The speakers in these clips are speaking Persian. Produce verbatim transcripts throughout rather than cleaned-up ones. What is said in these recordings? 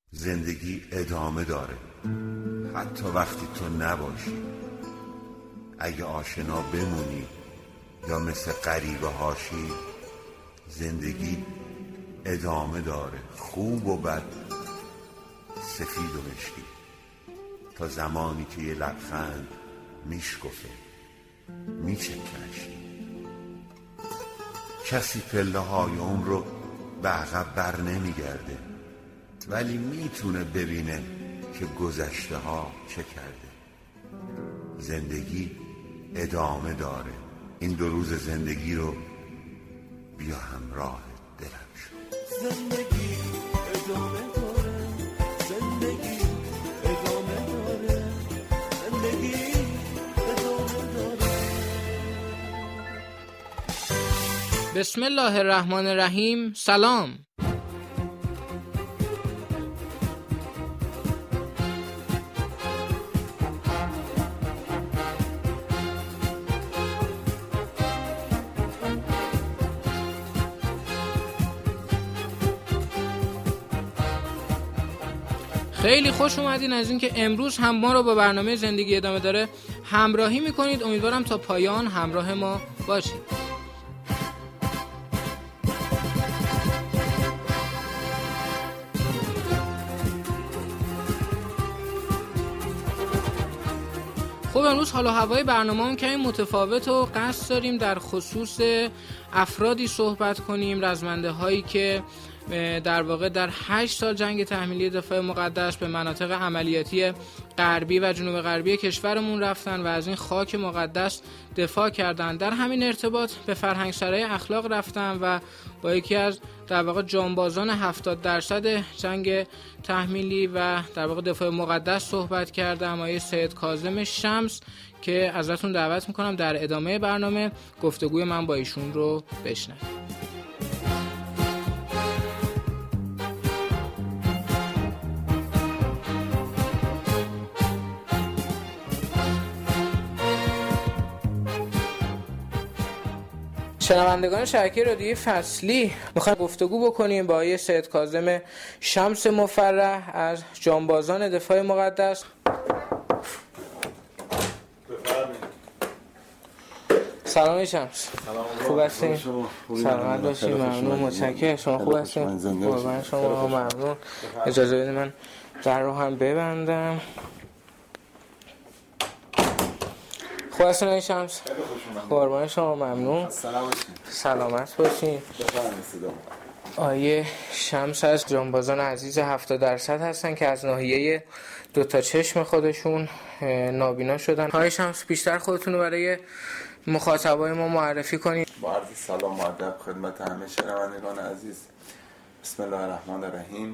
زندگی ادامه داره حتی وقتی تو نباشی. اگه آشنا بمونی یا مثل غریبه هاشی، زندگی ادامه داره، خوب و بد، سفید و مشکی، تا زمانی که یه لبخند میشکفه میچکشی. کسی پله های عمر رو به عقب بر نمیگرده، ولی میتونه ببینه که گذشته ها چه کرده. زندگی ادامه داره. این دو روز زندگی رو بیا همراه دلم شو. زندگی ادامه داره، زندگی ادامه داره، زندگی ادامه داره. بسم الله الرحمن الرحیم. سلام. خیلی خوش اومدین از اینکه امروز هم ما رو با برنامه زندگی ادامه داره همراهی میکنید. امیدوارم تا پایان همراه ما باشید. خب امروز حال و هوای برنامه‌مون کمی متفاوت و قصد داریم در خصوص افرادی صحبت کنیم، رزمنده هایی که در واقع در هشت سال جنگ تحمیلی دفاع مقدس به مناطق عملیاتی غربی و جنوب غربی کشورمون رفتن و از این خاک مقدس دفاع کردن. در همین ارتباط به فرهنگسرای اخلاق رفتن و با یکی از در واقع جانبازان هفتاد درصد جنگ تحمیلی و در واقع دفاع مقدس صحبت کردم، آقای سید کاظم شمس، که ازتون دعوت میکنم در ادامه برنامه گفتگوی من با ایشون رو بشنوید. شنوندگان شبکه رادیویی فصلی، میخوایم گفتگو بکنیم با آقای سید کاظم شمس مفرح از جانبازان دفاع مقدس. سلام شمس. سلام. خوب هستین؟ سلامت باشین. ممنون. متشکرم. شما خوب هستین؟ قربان شما. ممنون. اجازه بدید من در رو هم ببندم. خوب هستین آقای شمس؟ قربان شما. ممنون. سلامت باشین. آقای شمس از جانبازان عزیز هفتاد درصد هستن که از ناحیه دو تا چشم خودشون نابینا شدن. آقای شمس بیشتر خودتون رو برای مخاطبای ما معرفی کنید. با عرض سلام و ادب خدمت همه شنوندگان عزیز. بسم الله الرحمن الرحیم.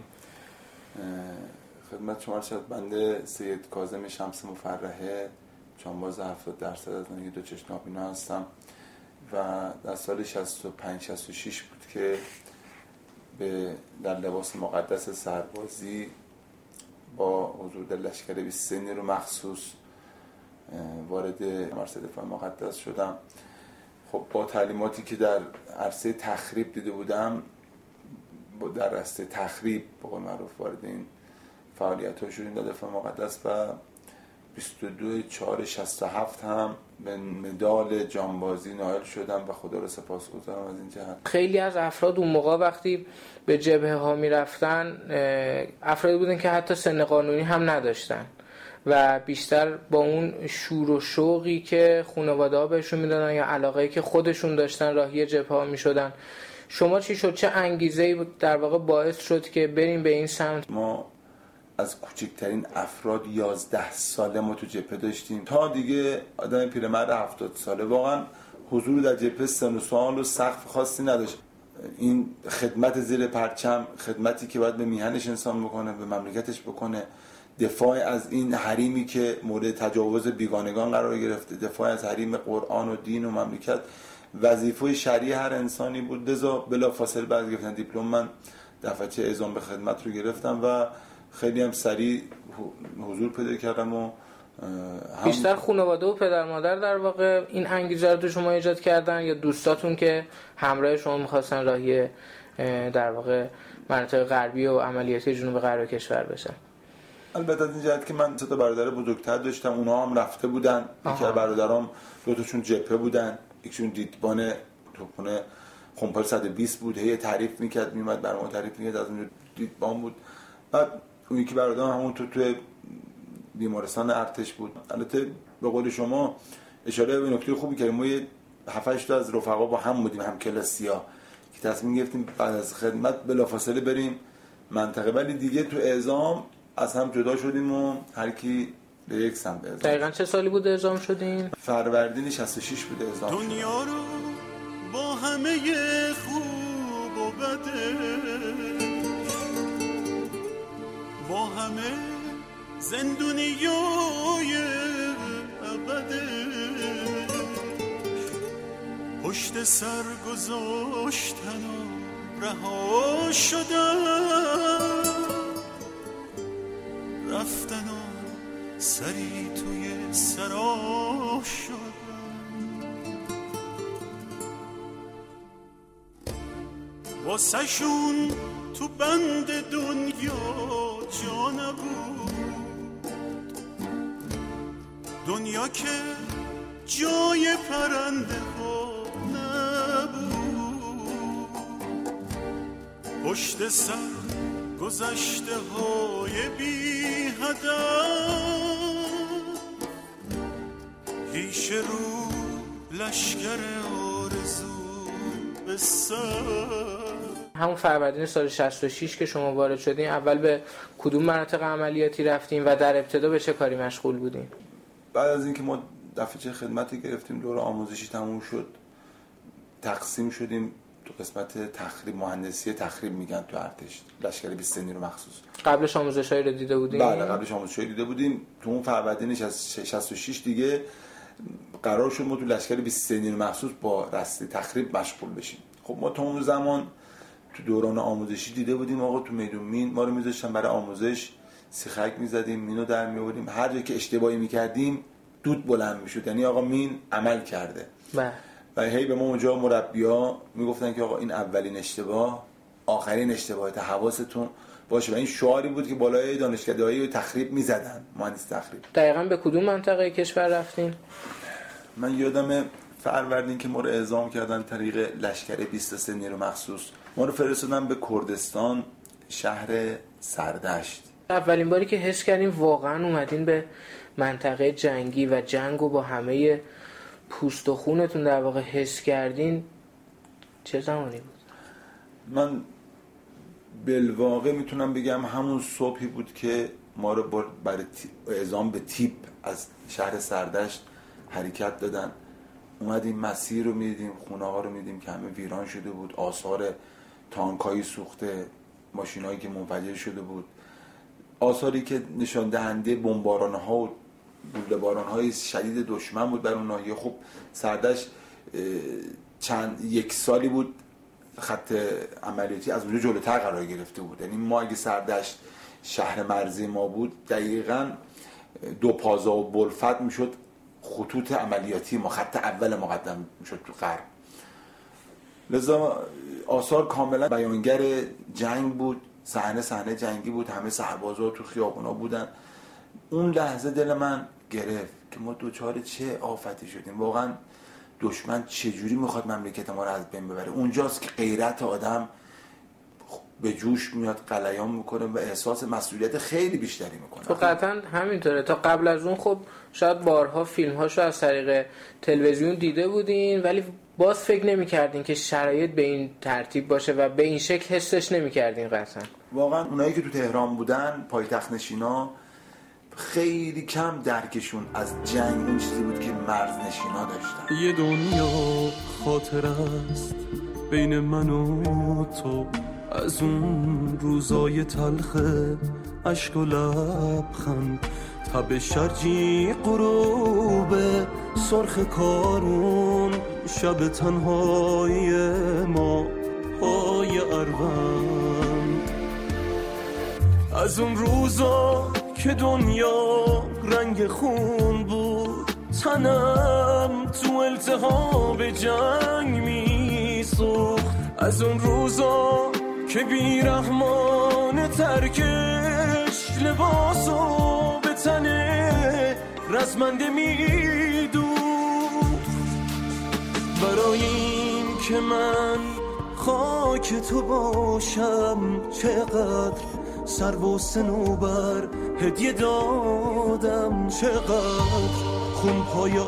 خدمت شما شد بنده سید کاظم شمس مفرحه، جانباز هفتاد درصد از ناحیه دو چشم نابینا هستم و در سال شصت و پنج شصت و شش بود که به در لباس مقدس سربازی با حضور در لشکر بیست و سه نیرو مخصوص وارد مرز دفاع مقدس شدم. خب با تعلیماتی که در عرصه تخریب دیده بودم، در عرصه تخریب به قول معروف وارد این فعالیت ها شدیم در دفاع مقدس و بیست و دو چهار شصت و هفت هم به مدال جانبازی نائل شدم و خدا رو سپاسگزارم از این جهت. خیلی از افراد اون موقع وقتی به جبهه ها می رفتن افرادی بودن که حتی سن قانونی هم نداشتن و بیشتر با اون شور و شوقی که خانواده ها بهشون میدادن یا علاقه‌ای که خودشون داشتن راهی جبهه ها میشدن. شما چی شد؟ چه انگیزه‌ای در واقع باعث شد که بریم به این سمت؟ ما از کوچکترین افراد یازده ساله ما تو جبهه داشتیم تا دیگه آدم پیرمرد هفتاد ساله. واقعا حضور در جبهه سن و سال و سقف خاصی نداشت. این خدمت زیر پرچم، خدمتی که باید به میهنش انسان بکنه، به مملکتش بکنه، دفاع از این حریمی که مورد تجاوز بیگانگان قرار گرفته، دفاع از حریم قرآن و دین و مملکت، وظیفه شرعی هر انسانی بود. لذا بلافاصله بعد گرفتن دیپلم من دفعه اعزام به خدمت رو گرفتم و خیلی هم سریع حضور پیدا کردم و بیشتر خانواده و پدر مادر در واقع این انگیزه رو تو شما ایجاد کردن یا دوستاتون که همراه شما می‌خواستن راهی در واقع مناطق غربی و عملیاتی جنوب غرب کشور بشن. البته از این جهت که من سه تا برادر بزرگتر داشتم، اونها هم رفته بودن. یکی از برادرام دو تاشون جبهه بودن، یکیشون دیدبان توپخانه خمپال صد و بیست بود، هی تعریف میکرد، میومد برام تعریف میکرد، از اونجا دیدبان بود. بعد اون یکی برادرم همون تو توی بیمارستان ارتش بود. البته به قول شما اشاره به نکته خوبی کردیم، ما یه هفت هشت تا از رفقا با هم بودیم، هم کلاسیا، که تصمیم گرفتیم بعد از خدمت بلافاصله بریم منطقه، ولی دیگه تو اعزام از هم جدا شدیم و هر کی به یک سمت اعزام. دقیقاً چه سالی بود اعزام شدین؟ فروردین شصت و شش بود اعزام شدیم. دنیا رو با همه خوب و بده، با همه زندونیای ابده، پشت سر گذاشتن و رها شدن، رفتن و سری توی سرا شدن، واسه شون تو بند دنیا جا نبود، دنیا که جای پرنده ها نبود، پشت سر گذشته های بی هدف، پیش رو لشکر آرزو به سر. همون فروردین سال شصت و شش که شما وارد شدین، اول به کدوم مناطق عملیاتی رفتین و در ابتدا به چه کاری مشغول بودین؟ بعد از اینکه ما دفعه خدمتی گرفتیم، دوره آموزشی تموم شد، تقسیم شدیم تو قسمت تخریب، مهندسی تخریب میگن تو ارتش، لشکر بیست سه نیرو مخصوص. قبلش آموزشایی رو دیده بودین؟ بله قبلش آموزشایی دیده بودیم. تو اون فروردین شصت و شش دیگه قرار شد ما تو لشکر بیست سه نیرو مخصوص با رسته تخریب مشغول بشیم. خب ما تا اون زمان تو دوران آموزشی دیده بودیم آقا تو میدون مین ما رو میذاشتن برای آموزش، سیخک میزدیم، مینو در میآوردیم، هر جا که اشتباهی میکردیم دود بلند میشد، یعنی آقا مین عمل کرده. بله. و هی به ما اونجا مربی‌ها میگفتن که آقا این اولین اشتباه آخرین اشتباهه، حواستون باشه. و این شعاری بود که بالای دانشکده‌های تخریب میزدن، مهندس تخریب. دقیقاً به کدوم منطقه کشور رفتین؟ من یادم فروردین که ما رو اعزام کردن طریق لشکر بیست و سه نیرو مخصوص، ما رو فرستادن به کردستان، شهر سردشت. اولین باری که حس کردین واقعاً اومدین به منطقه جنگی و جنگو با همه پوست و خونتون در واقع حس کردین چه زمانی بود؟ من بالواقع میتونم بگم همون صبحی بود که ما رو برای اعزام به تیپ از شهر سردشت حرکت دادن. اومدیم مسیر رو میدیدیم، خونه ها رو میدیدیم که همه ویران شده بود، آثار تانکایی سوخته، ماشینایی که منفجر شده بود، آثاری که نشان دهنده بمباران ها و گوله باران های شدید دشمن بود بر اون ناحیه. خب سردشت چند یک سالی بود خط عملیاتی از اونجا جلوتر قرار گرفته بود، یعنی ما اگه سردشت شهر مرزی ما بود دقیقاً دو پازا و بلفت میشد خطوط عملیاتی ما، خط اول مقدم میشد تو غرب. لذا آثار کاملا بیانگر جنگ بود، صحنه صحنه جنگی بود، همه سربازا تو خیابونا بودن. اون لحظه دل من گرفت که ما دوچار چه آفتی شدیم، واقعا دشمن چجوری میخواد مملکت ما رو از بین ببره. اونجاست که غیرت آدم به جوش میاد، غلیان میکنه و احساس مسئولیت خیلی بیشتری میکنه. خب قطعا همینطوره. تا قبل از اون خب شاید بارها فیلم‌هاشو از طریق تلویزیون دیده بودین ولی باز فکر نمی‌کردین که شرایط به این ترتیب باشه و به این شکل حسش نمی‌کردین. قطعا واقعا اونایی که تو تهران بودن، پایتخت نشینا، خیلی کم درکشون از جنگ اون چیزی بود که مرز نشینا داشتن. یه دنیا خاطر است بین من و تو، از اون روزای تلخ عشق و لبخند، تب شرجی غروب سرخ کارون، شب تنهای ما های اروند، از اون روزا که دنیا رنگ خون بود، تنم تو التهاب جنگ می سوخت، از اون روزا که بیرحمان ترکش لباسو به تنه رزمنده میدو برای این که من خاک تو باشم چقدر سر و سنوبر هدیه دادم چقدر خون پای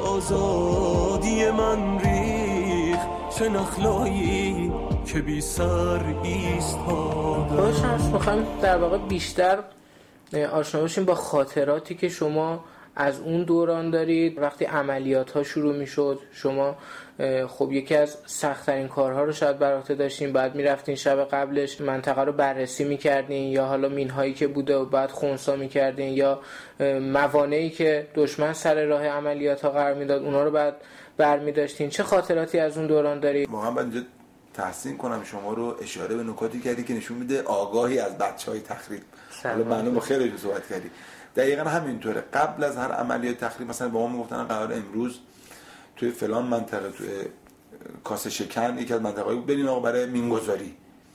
آزادی من ریخ چه نخلایی که بی سر ایستادم. خواهش میخوایم در واقع بیشتر آشنا بشیم با خاطراتی که شما از اون دوران دارید. وقتی عملیات ها شروع می شد شما خب یکی از سخت‌ترین کارها رو شاید بر عهده داشتین، بعد میرفتین شب قبلش منطقه رو بررسی میکردین یا حالا مینهایی که بوده و بعد خنثی میکردین یا موانعی که دشمن سر راه عملیات ها قرار میداد اونا رو بعد برمی‌داشتین. چه خاطراتی از اون دوران دارید؟ واقعا من اینجا تحسین کنم شما رو، اشاره به نکاتی کردی که نشون میده آگاهی از بچهای تخریب. حالا معلومه با خیلی صحبت کردی. دقیقاً همینطوره. قبل از هر عملیات تخریب مثلا با ما میگفتن قرار امروز توی فلان منطقه توی کاسه شکن یکی از منطقه‌ای بود بریم آقا برای مینگذاری.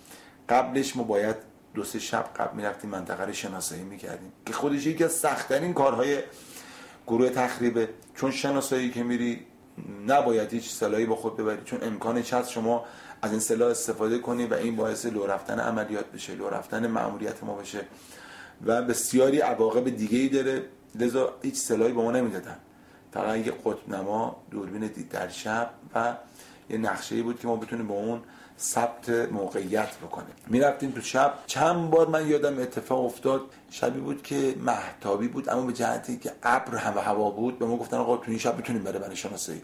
قبلش ما باید دو سه شب قبل میرفتیم منطقه رو شناسایی میکردیم که خودش یکی از سخت‌ترین کارهای گروه تخریبه، چون شناسایی که میری نباید هیچ سلاحی با خود ببری، چون امکانش هست شما از این سلاح استفاده کنی و این باعث لو رفتن عملیات بشه، لو رفتن مأموریت ما بشه و بسیاری عواقب دیگه‌ای داره. لذا هیچ سلاحی با ما نمیدادن، فقط یه قطب نما، دوربین دید در شب و یه نقشه‌ای بود که ما بتونیم با اون ثبت موقعیت بکنیم. میرفتیم تو شب. چند بار من یادم اتفاق افتاد، شبی بود که مهتابی بود اما به جهتی که ابر هم هوا بود به ما گفتن آقا تو این شب بتونیم برای برای شناسایی.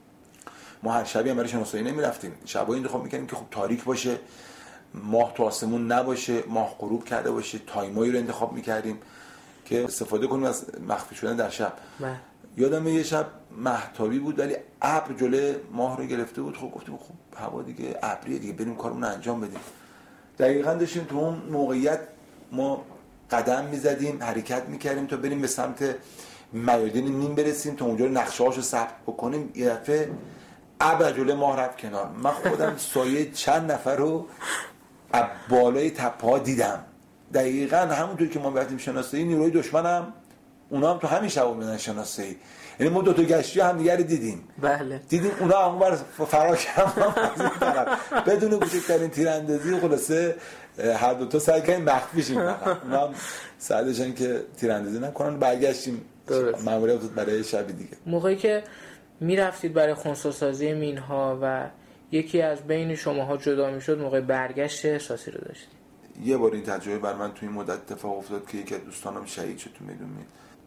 ما هر شبی هم برای شناسایی نمیرفتیم، شبایی انتخاب میکنیم که خب تاریک باشه، ماه تو آسمون نباشه، ماه غروب کرده باشه، تایمایی رو انتخاب میکردیم که استفاده کنیم از مخفی شدن در شب. بله. یادم یه شب مهتابی بود ولی ابر جلوی ماه رو گرفته بود. خب گفتیم خب هوا دیگه ابریه دیگه، بریم کارمون رو انجام بدیم. دقیقاً داشتیم تو اون موقعیت ما قدم میزدیم، حرکت میکردیم تا بریم به سمت میادین نیم برسیم تا اونجا نقشه‌هاشو ثبت بکنیم. یه دفعه ابر جلوی ماه رفت کنار. من خودم سایه چند نفر رو از بالای تپه‌ها دیدم. دقیقاً همونطور که ما رفتیم شناسایی، نیروی دشمنم اونا هم تو همین شب اومدن شناسایی. یعنی ما دو تا گشتی هم دیگه رو دیدیم. بله. دیدیم اونا اونور فرار کردن بدون کوچکترین تیراندازی. خلاصه هر دو تا سعی کردیم مخفی شیم. اونا هم سعی داشتن که تیراندازی نکنن. برگشتیم ماموریت برای شب دیگه. موقعی که میرفتید برای خنثی سازی مینها و یکی از بین شماها جدا میشد، موقع برگشت احساسی رو داشتید؟ یه بار این تجربه بر من توی این مدت اتفاق افتاد که یکی از دوستانم شهید شد تو میدون.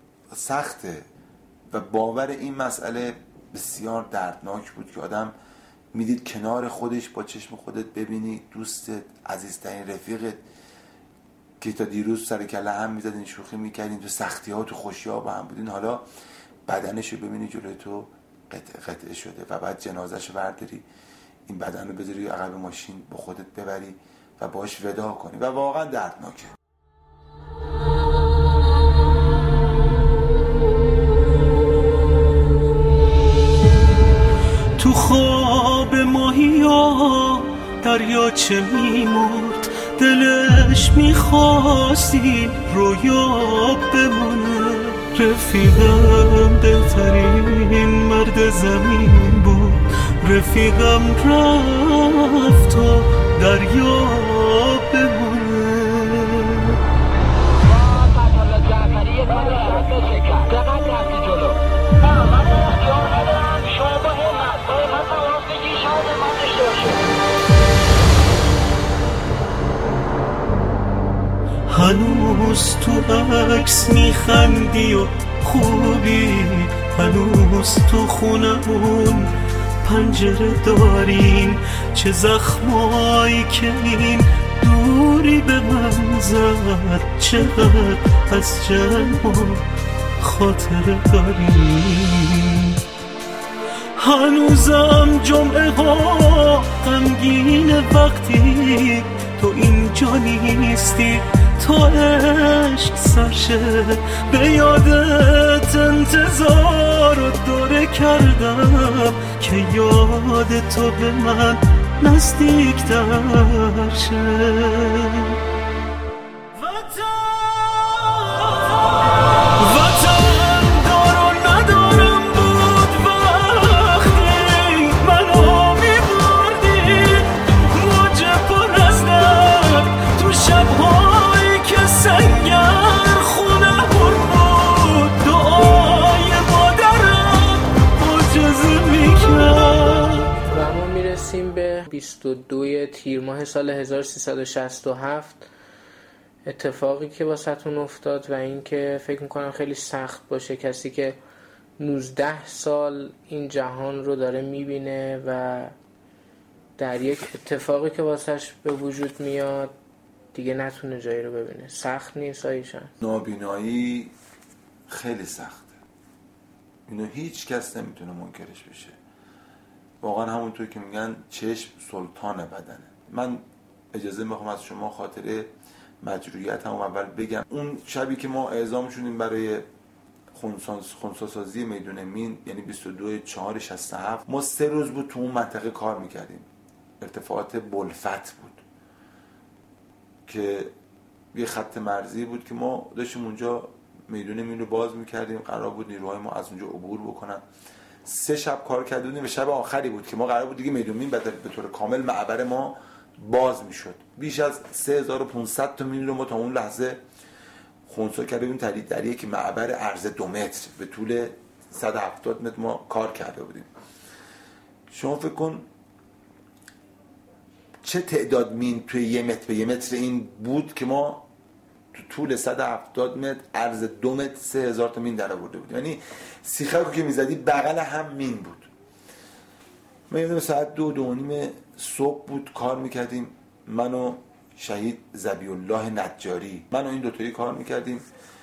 سخته و باور این مسئله بسیار دردناک بود که آدم میدید کنار خودش با چشم خودت ببینی دوستت، عزیزترین رفیقت که تا دیروز سر کله هم میزدین، شوخی میکردین، تو سختی ها تو خوشی ها با هم بودین، حالا بدنش رو ببینی جلوی تو قطع قطع شده و بعد جنازه‌شو برداری، این بدن رو بذاری عقب ماشین با خودت ببری و باش ودا کنی و واقعا دردناکه. تو خواب ماهیا دریاچه میمرد، دلش میخواستی رویا بمونه. رفیقم بهترین مرد زمین بود، رفیقم رفت و دریا بمونه. هنوز تو عکس میخندی و خوبی، هنوز تو خونمون پنجره داریم. چه زخمایی که این دوری به من زد، چقدر از جمع و خاطره داریم. هنوزم جمعه ها غمگین وقتی تو اینجا نیستی، تا عشق سرشه به یادت انتظار و دوره کردم که یاد تو به من نزدیک‌تر شه. بیست و دو تیر ماه سال هزار و سیصد و شصت و هفت اتفاقی که واسهتون افتاد و این که فکر میکنم خیلی سخت باشه کسی که نوزده سال این جهان رو داره میبینه و در یک اتفاقی که واسهش به وجود میاد دیگه نتونه جایی رو ببینه. سخت نیست آیشان؟ نابینایی خیلی سخته، اینو هیچ کس نمیتونه منکرش بشه. واقعا همونطور که میگن چشم سلطان بدنه. من اجازه میخوام از شما خاطره مجروحیت هم اول بگم. اون شبی که ما اعزام شدیم برای خنثی‌سازی میدون مین، یعنی بیست و دو چهار شصت و هفت، ما سه روز بود تو اون منطقه کار میکردیم. ارتفاعات بلفت بود که یه خط مرزی بود که ما داشتیم اونجا میدون مین رو باز میکردیم. قرار بود نیروهای ما از اونجا عبور بکنن. سه شب کار کردیم و شب آخری بود که ما قرار بود دیگه میدون مین به طور کامل معبر ما باز میشد. بیش از سه هزار و پانصد تا مین رو ما تا اون لحظه خنثی کردیم. ترید دریه که معبر عرض دو متر به طول صد و هفتاد متر ما کار کرده بودیم. شما فکر کن چه تعداد مین توی یه متر به یه متر این بود که ما تو طول صد و هفتاد متر عرض دو متر سه هزار تا مین در آورده بود. یعنی سیخک که میزدی بغل هم مین بود. ما یادم ساعت دو دو نیم صبح بود کار میکردیم. من و شهید ذبیح الله نجاری، من و این دوتایی کار میکردیم.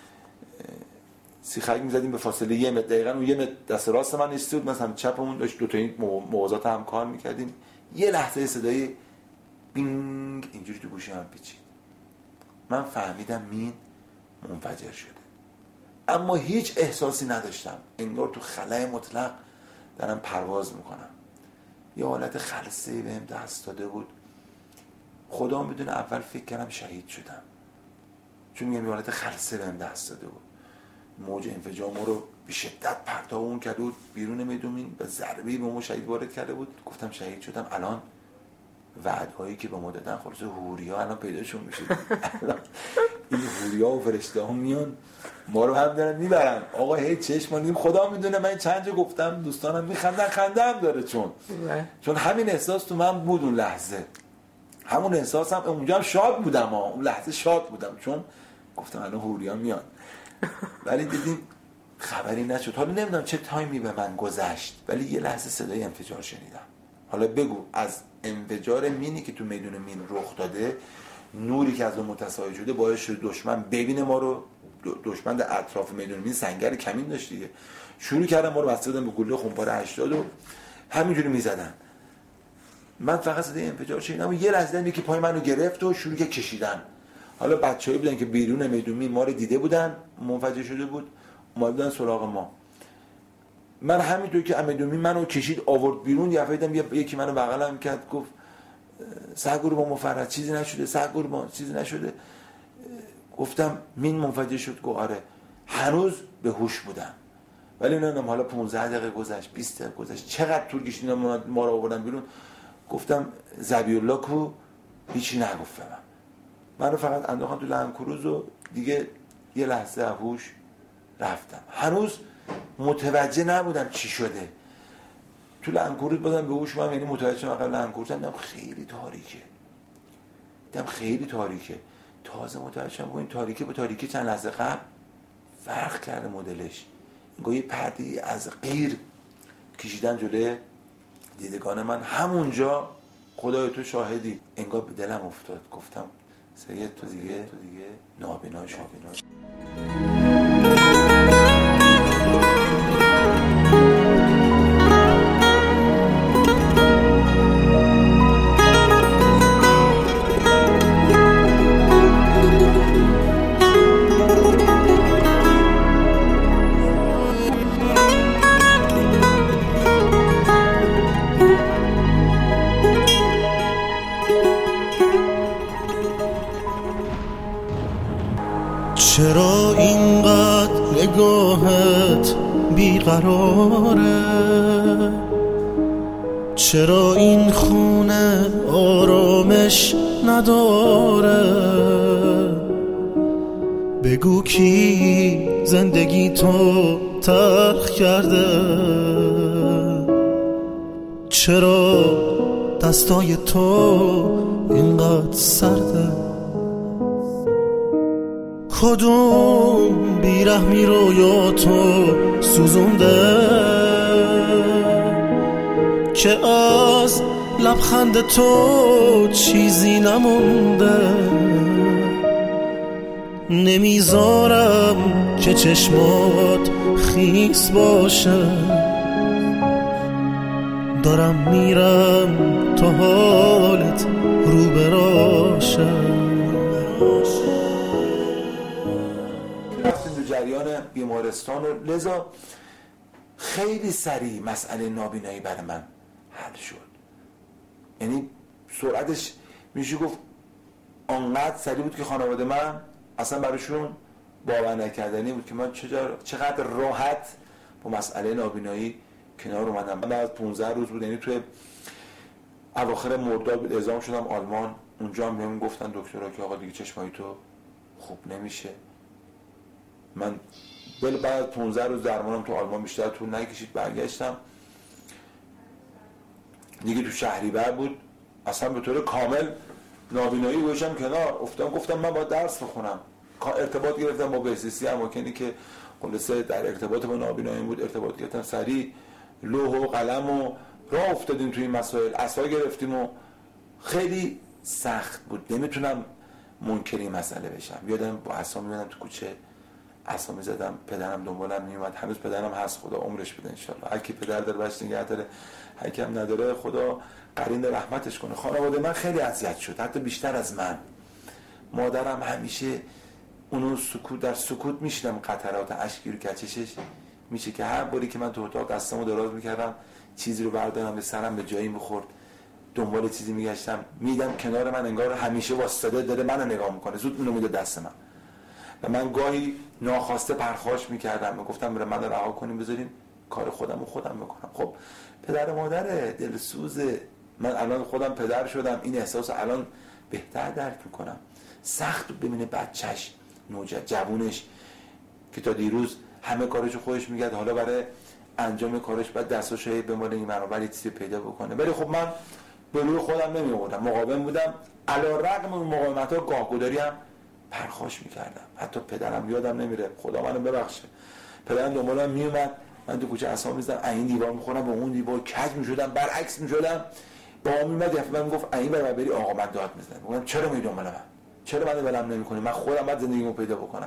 سیخک میزدیم به فاصله یه متر. دقیقا اون یه متر دست راست من ایسته بود، مثلا چپمون داشت. دوتایی موازات هم کار میکردیم. یه لحظه صدای بینگ اینجوری تو گوشی هم پیچید. من فهمیدم مین منفجر شده، اما هیچ احساسی نداشتم. انگار تو خلأ مطلق دارم پرواز میکنم. یه حالت خلسه‌ای بهم دست داده بود. خدا میدونه اول فکر کردم شهید شدم، چون میگم یه حالت خلسه بهم دست داده بود. موج انفجار ما رو به شدت پرتابون کرده بود بیرون میدون مین، به ضربه‌ای به ما شهید وارد کرده بود. گفتم شهید شدم. الان وعدهایی که به ما دادن خلاص حوریا الان پیداشون میشه. الان این حوریا و فرشته ها میان ما رو هم دارن میبرن. آقا هی چشم ما خدا میدونه. من چند جا گفتم دوستانم میخندن، خنده هم داره، چون چون همین احساس تو من بود اون لحظه. همون احساسم هم اونجا هم شاد بودم ها. اون لحظه شاد بودم چون گفتم الان حوریا میان. ولی دیدیم خبری نشد. حالا نمیدونم چه تایمی به من گذشت، ولی یه لحظه صدای انفجار شنیدم. حالا بگو از انفجار مینی که تو میدون مین رخ داده، نوری که از اون متساعد شده باعث شد دشمن ببینه ما رو. دشمن در اطراف میدون مین سنگر کمین داشت دیگه. شروع کردن ما رو بسته بودن به گلوله خونپاره هشتاد و همینجوری میزدن. من فقط صدای انفجار شنیدم و یه لحظه دیدم که پای منو گرفت و شروع کرد کشیدن. حالا بچه‌ای بودن که بیرون میدون مین ما رو دیده بودن، منفجر شده بود، اومدن سراغ ما. من همینطور که میدون مین منو کشید آورد بیرون، یه دفعه دیدم یکی منو بغلم کرد گفت سرگور با مفرد چیزی نشده، سرگور با چیزی نشده. گفتم مین منفجر شد؟ گفت آره. هنوز به هوش بودم، ولی نمیدونم حالا پانزده دقیقه گذشت، بیست دقیقه گذشت، چقدر طول کشید ما رو آوردن بیرون. گفتم ذبیح الله کو؟ هیچی نگفت من. منو فقط انداختن تو لند کروز و دیگه یه لحظه از هوش رفتم. هنوز متوجه نبودم چی شده. تو لند کروز بودم به هوش من، یعنی متوجه شدم قبل لند کروز دیدم خیلی تاریکه. دیدم خیلی تاریکه. تازه متوجه شدم این تاریکه با تاریکه چند لحظه قبل فرق کرده مدلش. انگار یه پرده‌ای از غیر کشیدن جلوی دیدگان من. همونجا خدای تو شاهدی انگار به دلم افتاد. گفتم سید تو دیگه تو دیگه نابینا شو. چرا اینقدر نگاهت بیقراره؟ چرا این خونه آرامش نداره؟ بگو کی زندگی تو تلخ کرده؟ چرا دستای تو اینقدر سرده؟ کدوم بیرحمی رو یا تو سوزونده که از لبخند تو چیزی نمونده؟ نمیذارم که چشمات خیس باشه، دارم میرم تا حالت رو براشه. رفتیم دو جریان بیمارستان و لذا خیلی سریع مسئله نابینایی برای من حل شد. یعنی سرعتش میشه گفت آنقدر سریع بود که خانواده من اصلا براشون باور نکردنی بود که من چقدر راحت با مسئله نابینایی کنار اومدم. من بعد پانزده روز بود، یعنی توی اواخر مرداد اعزام شدم آلمان. اونجا هم بهم گفتن دکترها که آقا دیگه چشمای تو خوب نمیشه. من بل بعد پانزده روز درمانم تو آلمان بیشتر طول نکشید، برگشتم دیگه تو شهریور بود، اصلا به طور کامل نابینایی گوشم کنار افتادم. گفتم من باید درس بخونم. ارتباط گرفتم با بهزیستی اماکنی که خلاصه در ارتباط با نابینایی بود، ارتباط گرفتم، سریع لوح و قلم و راه افتادیم توی این مسائل، عصا گرفتیم و خیلی سخت بود. نمیتونم منکر این مسئله بشم. یادم با عصا میادم تو کوچه عصا میزدم، پدرم دنبالم میومد. هنوز پدرم هست، خدا عمرش بده ان شاء الله. هر کی پدر داره بهش نگه داره، هر کی هم نداره خدا قرین رحمتش کنه. خانواده من خیلی اذیت شد، حتی بیشتر از من. مادرم همیشه اونو سکوت در سکوت میشیدم، قطرات اشکی رو کچشش میشه که هر باری که من تو اتاق دستمو دراز میکردم چیزی رو بردارم به سرم به جایی میخورد، دنبال چیزی میگشتم، میدم کنار من انگار همیشه واسطاده داره منو نگاه میکنه، زود اونو میده دست من. و من گاهی ناخواسته پرخاش میکردم، میگفتم برای من رها کنیم بذاریم کار خودم رو خودم بکنم. خب پدر و مادر دلسوز من الان خودم پدر شدم، این احساس الان بهتر درک میکنم. سخت ببینه بچهش نوجوان جوونش که تا دیروز همه کارشو خودش میگه، حالا برای انجام کارش بعد دستاشو هی به مال این منابع چیزی پیدا بکنه. ولی خب من به روی خودم نمیآوردم، مقاوم بودم. علی رغم اون مقاومت‌ها گاهگداری هم پرخاش میکردم. حتی پدرم یادم نمیره، خدا منو ببخشه، پدرم دنبالم میومد، من تو کوچه عصا میزدم، این دیوار میخورم با اون دیوار کج میشدم، برعکس میشدم، با من میومد یه من میگفت این برای بری آقا من داد میزنم. میگم چرا میای دنبال من؟ چرا منو ولم نمیکنی؟ من خودم بعد زندگیمو پیدا بکنم.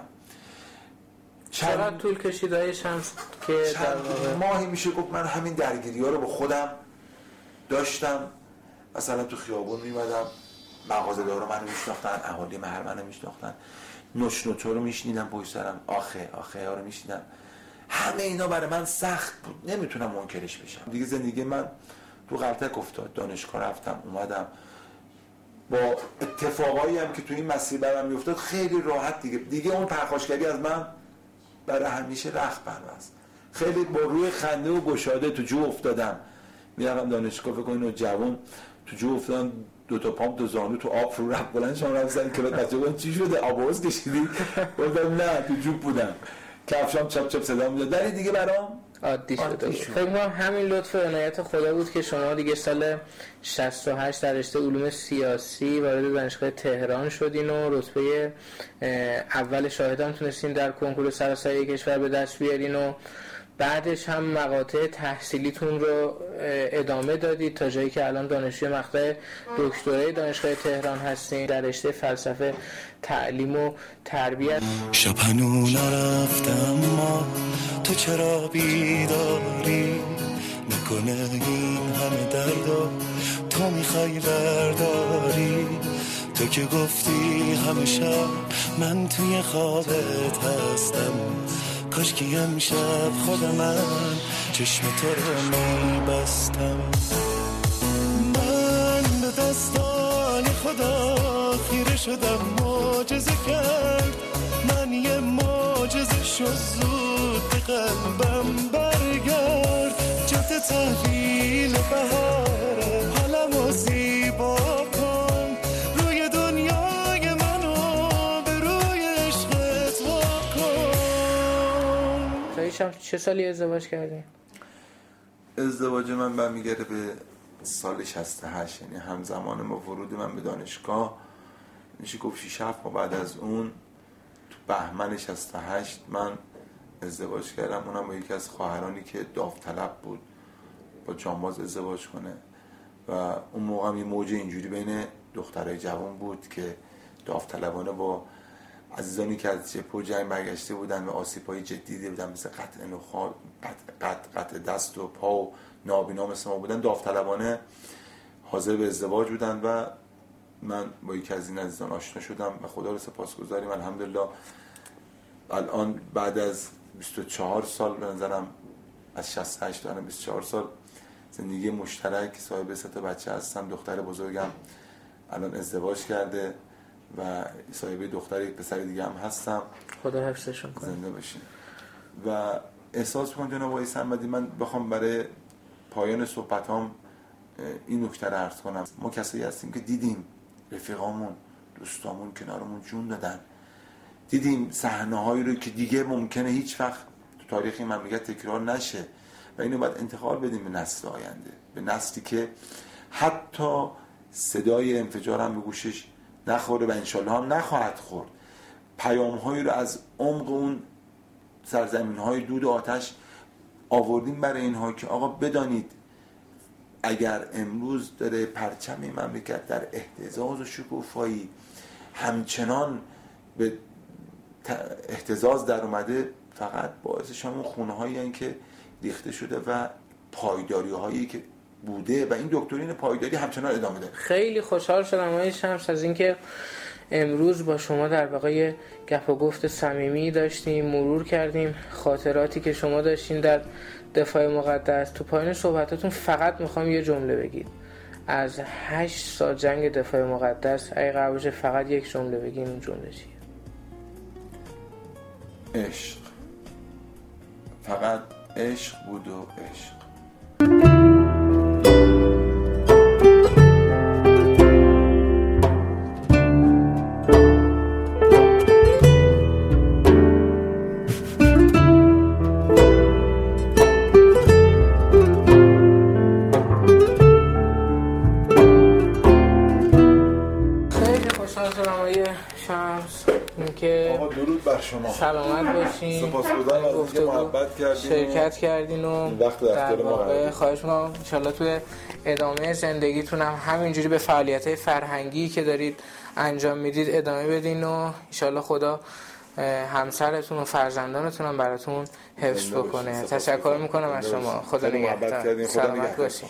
چقدر طول کشید های شمس که در واقع ماهی میشه گفت من همین درگیری‌ها رو با خودم داشتم. مثلا تو خیابون میمدم، مغازه‌دارا منو میشناختن، اهالی محل منو میشناختن، نوشنوچو رو میشنیدم پشت سرم، آخه آخه ها رو میشنیدم. همه اینا برای من سخت بود، نمیتونم منکرش بشم. دیگه زندگی من تو غلطک افتاد. دانشگاه رفتم اومدم، با اتفاقایی هم که تو این مسیر برام میافتاد خیلی راحت دیگه دیگه اون پرخاشگری از من برای همیشه رخت برداشت. خیلی با روی خنده و گشاده تو جو افتادم. میرم دانشگاه فکر کنین جوان تو جو افتادم، دو تا پام دو زانو تو آب فرو رفت. بلند شدم رفتم که بچه‌ها گفتن چی شده؟ آبواز کشیدی؟ گفتم نه تو جو بودم. کفشام چپ چپ صدا میداد. در دیگه برام عادی شده. فکر کنم همین لطف و عنایت خدا بود که شما دیگه سال شصت و هشت در رشته علوم سیاسی وارد دانشگاه تهران شدین و رتبه اول شاهدان تونستین در کنکور سراسری کشور به دست بیارین و بعدش هم مقاطع تحصیلیتون رو ادامه دادید تا جایی که الان دانشجوی مقطع دکترای دانشگاه تهران هستین در رشته فلسفه تعلیم و تربیت. شب هنوز نرفتم ما تو چرا بیداری نکنه این همه درد و تو میخوای برداری؟ تو که گفتی همیشه من توی خوابت هستم، کاش که امشب خود من چشم تو رو میبستم. من به دستان خدا خیره شدم، معجزه کرد من یه شو زود به قلبم برگرد، جات تحویل بهاره، حالمو زیبا کن روی دنیای منو به روی عشقت واکن. شما چه سالی ازدواج کردین؟ ازدواج من برمیگرده به سال شصت و هشت، یعنی همزمان با ورود من به دانشگاه. میشه گفت شش هفت ماه بعد از اون تو بهمن شصت و هشت من ازدواج کردم. اونم با یکی از خواهرانی که داوطلب بود با جانباز ازدواج کنه و اون موقع هم یه موج اینجوری بین دخترای جوان بود که داوطلبانه با عزیزانی که از جبهه و جنگ برگشته بودن و آسیب‌های جدی دیده بودن، مثل قطع نخاع، قطع قطع دست و پا و نابینا مثل ما بودن، داوطلبانه حاضر به ازدواج بودن و من با یکی از این عزیزان آشنا شدم و خدا رو سپاسگزاریم. الحمدلله الان بعد از بیست و چهار سال به نظرم، از شصت و هشت تا بیست و چهار سال زندگی مشترک، صاحب سه تا بچه هستم. دختر بزرگم الان ازدواج کرده و صاحب دختر یک پسر دیگه هم هستم. خدا حفظشون کنه، زنده باشین. و احساس می‌کنم جناب آقای صمدی من بخوام برای پایان صحبتام این نکته رو عرض کنم. ما کسایی هستیم که دیدیم رفیقامون، دوستامون کنارمون جون دادن، دیدیم صحنه‌هایی رو که دیگه ممکنه هیچ وقت تو تاریخ این مملکت تکرار نشه و اینو باید انتقال بدیم به نسل آینده، به نسلی که حتی صدای انفجار هم به گوشش نخوره و انشالله هم نخواهد خورد. پیام‌هایی رو از عمق اون سرزمین‌های دود و آتش آوردیم برای اینها که آقا بدانید اگر امروز داره پرچم این مملکت در اهتزاز و شکوفایی همچنان به اهتزاز در اومده، فقط باعثش همون خونه‌هایی هستند که ریخته شده و پایداری‌هایی که بوده و این دکترین پایداری همچنان ادامه داره. خیلی خوشحال شدم آقای شمس از اینکه امروز با شما در واقع گپ و گفت صمیمی داشتیم، مرور کردیم خاطراتی که شما داشتین در دفاع مقدس. تو پایان صحبتاتون فقط میخوام یه جمله بگید. از هشت سال جنگ دفاع مقدس اگه قرار باشه فقط یک جمله بگین، اون جمله چیه؟ عشق. فقط عشق بود و عشق. که درود بر شما، سلامت باشین، سپاسگزارم از اینکه محبت کردین، شرکت کردین و وقت در اختیار ما خواهش می‌کنم ان شاءالله توی ادامه زندگیتون هم همینجوری به فعالیت‌های فرهنگی که دارید انجام میدید ادامه بدین و ان شاءالله خدا همسرتون و فرزندانتون هم براتون حفظ بکنه. تشکر میکنم از شما. خدا نگهدار. سلامت باشین.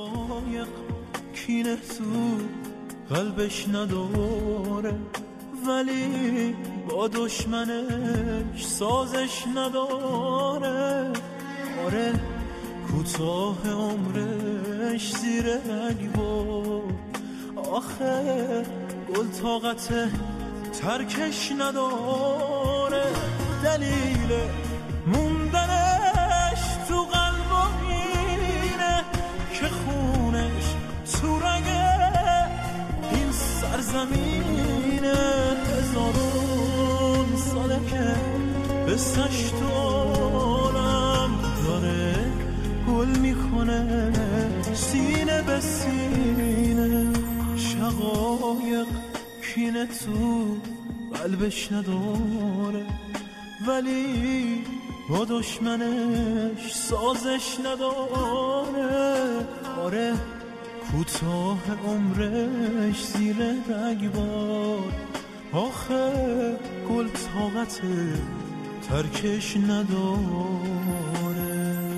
کینه تو قلبش نداره ولی با دشمنش سازش نداره. آره کوتاه عمرش زیر رگ بود، آخه گل طاقت ترکش نداره. دلیل موندنش تو قلب اینه که خونش تو رگ این سرزمینه. هزارون ساله که بسش تو عالم داره گل میکنه سینه به سینه. شقایق کینه تو قلبش نداره ولی با دشمنش سازش نداره. آره کوتاه عمرش زیر رگ باد، آخه گل طاقت ترکش نداره.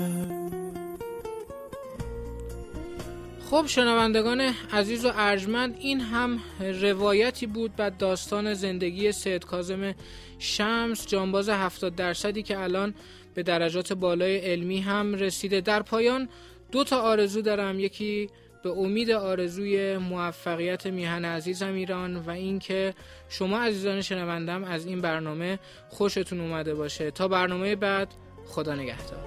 خب شنوندگان عزیز و ارجمند، این هم روایتی بود بعد داستان زندگی سید کاظم شمس، جانباز هفتاد درصدی که الان به درجات بالای علمی هم رسیده. در پایان دو تا آرزو دارم، یکی به امید آرزوی موفقیت میهن عزیزم ایران و اینکه شما عزیزان شنوندم از این برنامه خوشتون اومده باشه. تا برنامه بعد، خدا نگهدار.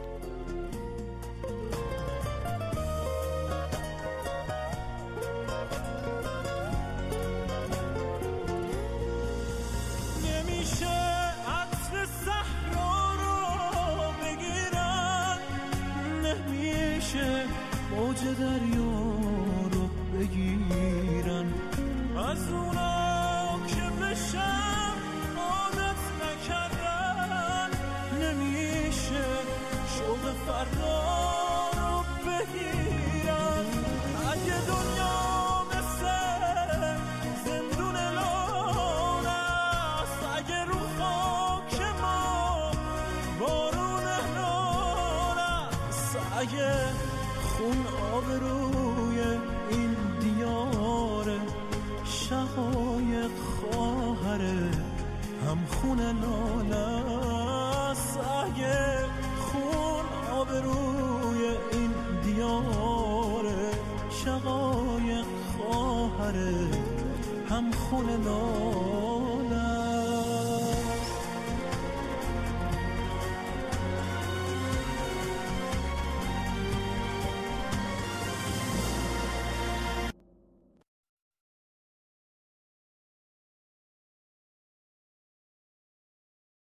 موج دریا رو بگیرن از اونا که بشم عادت نکردن، نمیشه شوق فردا رو بگیرن. اگه دنیا مثل زندون لان است، اگه رو خاک ما بارون نان است، اگه خون آبروی این دیار شقایق خواهره هم خون نانست، اگه خون آبروی این دیار شقایق خواهره هم خون نانست.